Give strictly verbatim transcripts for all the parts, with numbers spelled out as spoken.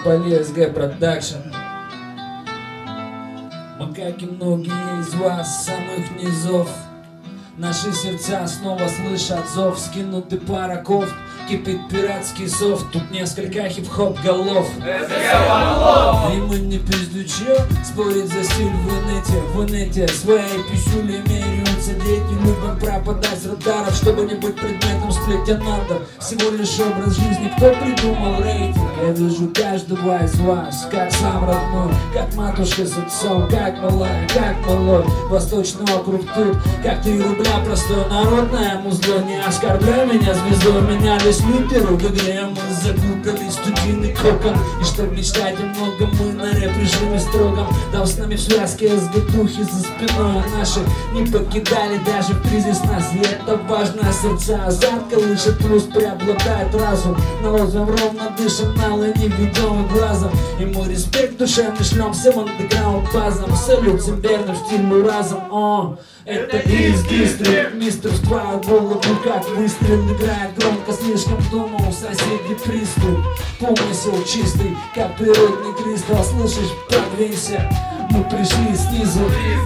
Поли эс гэ Продакшн. Мы, как и многие из вас, с самых низов, наши сердца снова слышат зов. Скинуты пара кофт, кипит пиратский софт. Тут несколько хип-хоп голов. И мы не пиздючи спорить за стиль в инете. В инете своей писюли меряются дети. Любим пропадать с радаров, чтобы не быть предметом сплетенантов. Всего лишь образ жизни, кто придумал рейтинг? Я вижу каждого из вас, как сам родной, как матушка с отцом, как малая, как малой. Восточный округ тут, как три рубля, простое народное музло. Не оскорбляй меня звездой, менялись лютеру. В игре мы закутали студийный кокон. И чтоб мечтать о многом, мы на рэп режиме строгом. Там с нами в связке эс гэ духи за спиной наши не покидали даже в кризис нас. И это важно, сердца азарт колышет, плюс преобладает разум. Налозим ровно, дышим, налы не ведем глазом. И мой респект душевный шлем всем андеграунд базам. Салют всем верным стилю разом. О, это из дистрикт, мистер в твою голову как выстрел. Играет громко, слишком дома у соседей приступ. Помысел чистый, как природный кристалл. Слышишь, подвинься, мы пришли снизу.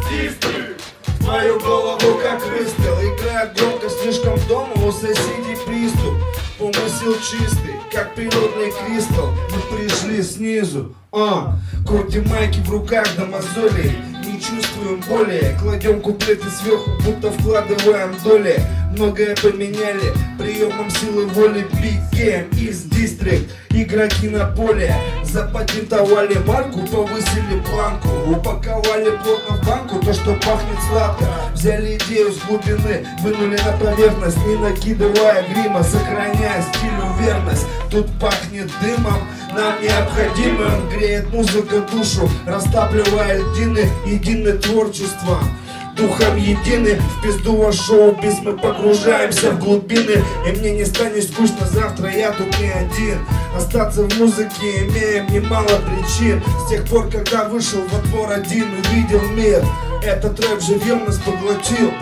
В твою голову как выстрел. Играет громко, слишком дома у соседей приступ. Помысел чистый, как природный кристалл. Мы пришли снизу. А, крутим майки в руках до мозолей. Не чувствуем боли. Кладем куплеты сверху, будто вкладываем доли. Многое поменяли приемом силы воли. Big Game из District. Игроки на поле запатентовали марку, повысили планку, упаковали плотно в банку то, что пахнет сладко. Взяли идею с глубины, вынули на поверхность, не накидывая грима, сохраняя стилю верность. Тут пахнет дымом, нам необходимым, греет музыка душу, растапливая льдины, единое творчество. Духом едины, в пизду ваш шоу-биз, мы погружаемся в глубины. И мне не станет скучно завтра, я тут не один. Остаться в музыке имеем немало причин. С тех пор, когда вышел во двор один, увидел мир. Этот рэп живьем нас поглотил.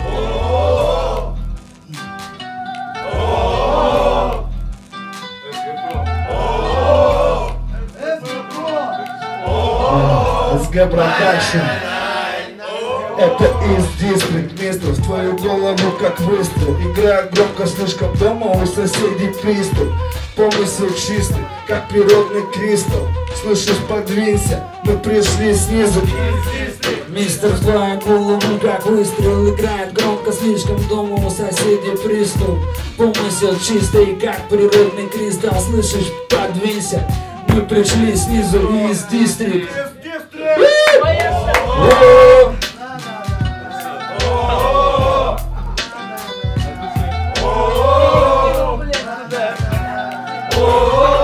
эс гэ Продакшн. Это из District, мистер, в твою голову как выстрел. Играет громко, слишком дома у соседей приступ. Помысел чистый, как природный кристалл. Слышишь, подвинься, мы пришли снизу. Мистер, в твою голову как выстрел. Играет громко, слишком дома у соседей приступ. Помысел чистый, как природный кристалл. Слышишь, подвинься, мы пришли снизу из District. Oh